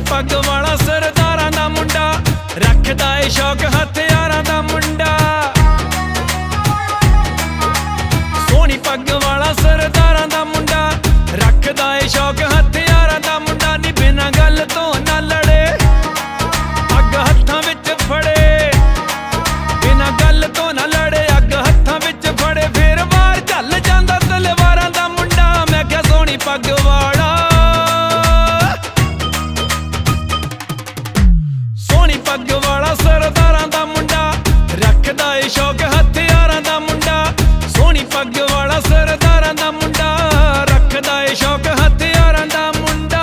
पग वाला सरदारां दा मुंडा, रखदा ए शौक हथियारां दा मुंडा। सोहनी पग वाला सरदारां दा मुंडा, रखदा ए शौक हथियारां दा मुंडा। नी बिना गल तो ना लड़े, अग हत्थां विच फड़े, बिना गल तो ना लड़े, अग हत्थां विच फड़े। फिर वार झल जांदा तलवारां दा मुंडा। मैं क्या सोहनी पग वाला, सोहनी पग वाला सरदारां दा मुंडा, रखदा ए शौक हथियारां दा मुंडा। सोहनी पग वाला सरदारां दा मुंडा, रखदा ए शौक हथियारां दा मुंडा।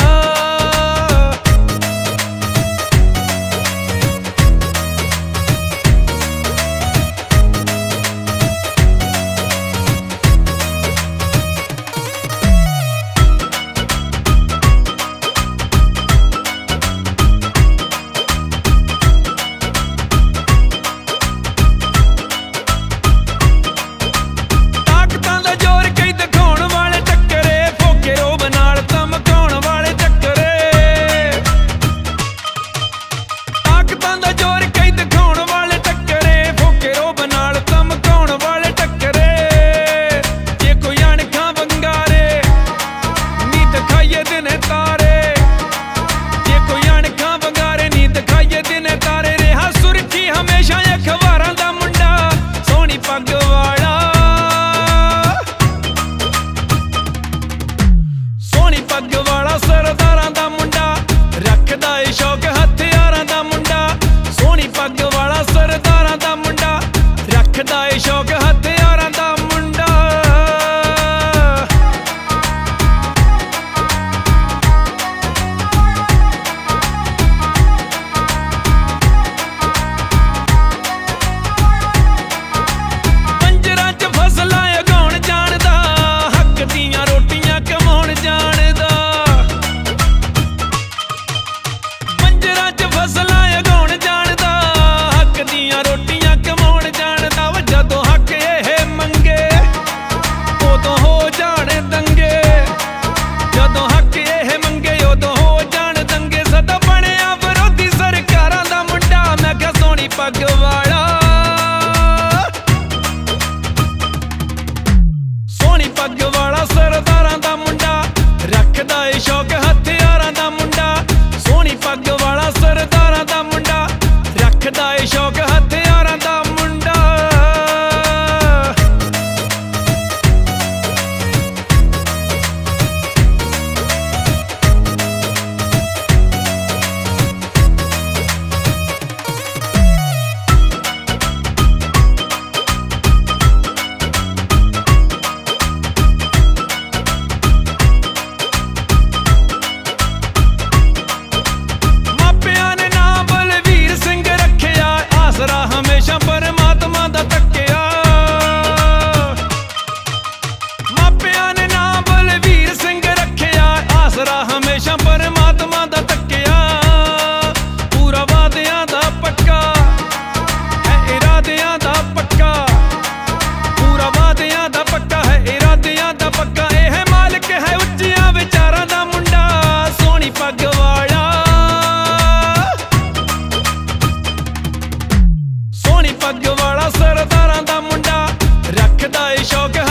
पग वाला सरदारां दा मुंडा, रखदा ए शौक हथियारां दा मुंडा। सोहनी पग वाला सरदारां दा मुंडा, रखदा ए शौक हथियारां दा मुंडा। पंजरां च फसलां उगाउण जाणदा, हक दीआं रोटियां कमाउण जाणदा। फसलां उगाउण जाणदा, हक दीआं रोटियां कमाउण जाणदा। जदों हक इह मंगे उदों हो जाण दंगे, जदों हक इह मंगे उदों हो जाण दंगे। सदा बणिया विरोधी सरकारां दा मुंडा। मैं क्या सोहनी पग वाला, सोहनी पग वाला सरदारां दा मुंडा, रखदा ए शौक हथियारां दा मुंडा। सोहनी पग वाला सरदारां दा मुंडा, रखदा ए शौक हथियारां दा मुंडा। हमेशा परमात्मा दा तक्किया, मापियां ने नाम बलवीर सिंह रखिया। आसरा हमेशा परमात्मा दा तक्किया। पूरा वादियां दा पक्का है, इरादियां दा पक्का, पूरा वादियां दा पक्का है, इरादियां दा पक्का। यह मालिक है उच्चियां विचारां दा मुंडा। सोहनी पग वाला, सोहनी पग वाला सरदारां दा मुंडा, रखदा ए शौक